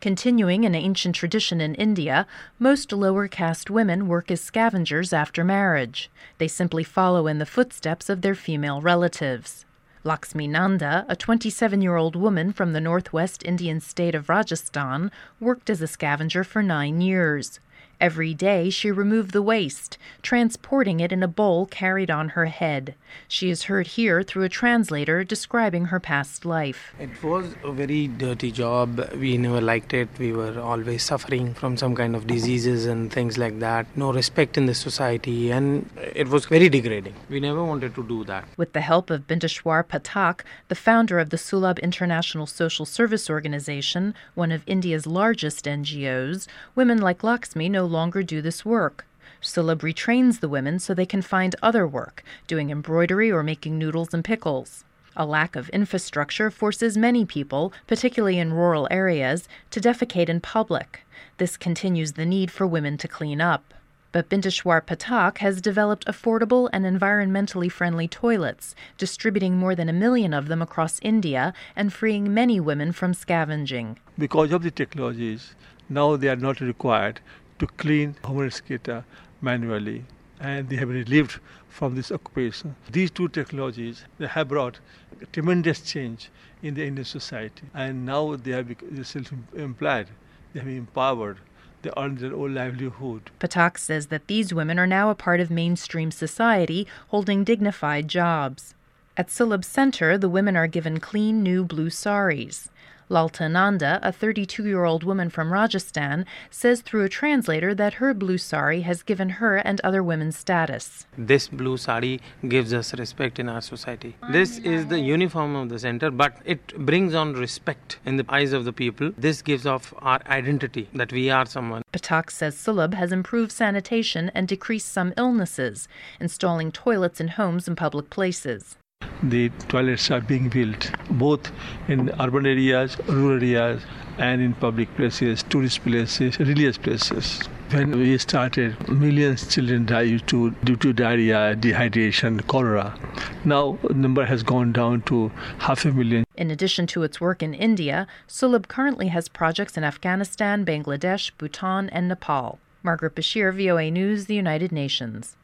Continuing an ancient tradition in India, most lower caste women work as scavengers after marriage. They simply follow in the footsteps of their female relatives. Lakshmi Nanda, a 27-year-old woman from the northwest Indian state of Rajasthan, worked as a scavenger for 9 years. Every day she removed the waste, transporting it in a bowl carried on her head. She is heard here through a translator describing her past life. It was a very dirty job. We never liked it. We were always suffering from some kind of diseases and things like that. No respect in the society, and it was very degrading. We never wanted to do that. With the help of Bindeshwar Pathak, the founder of the Sulabh International Social Service Organization, one of India's largest NGOs, women like Lakshmi no longer do this work. Sulabh retrains the women so they can find other work, doing embroidery or making noodles and pickles. A lack of infrastructure forces many people, particularly in rural areas, to defecate in public. This continues the need for women to clean up. But Bindeshwar Pathak has developed affordable and environmentally friendly toilets, distributing more than 1 million of them across India and freeing many women from scavenging. Because of the technologies, now they are not required to clean human excreta manually, and they have been relieved from this occupation. These two technologies, they have brought a tremendous change in the Indian society, and now they are self-employed, they have been empowered, they earn their own livelihood. Pathak says that these women are now a part of mainstream society, holding dignified jobs. At Sulabh Center, the women are given clean new blue saris. Lalta Nanda, a 32-year-old woman from Rajasthan, says through a translator that her blue sari has given her and other women status. This blue sari gives us respect in our society. This is the uniform of the center, but it brings on respect in the eyes of the people. This gives off our identity, that we are someone. Pathak says Sulabh has improved sanitation and decreased some illnesses, installing toilets in homes and public places. The toilets are being built both in urban areas, rural areas, and in public places, tourist places, religious places. When we started, millions of children died due to diarrhea, dehydration, cholera. Now the number has gone down to 500,000. In addition to its work in India, Sulabh currently has projects in Afghanistan, Bangladesh, Bhutan, and Nepal. Margaret Bashir, VOA News, the United Nations.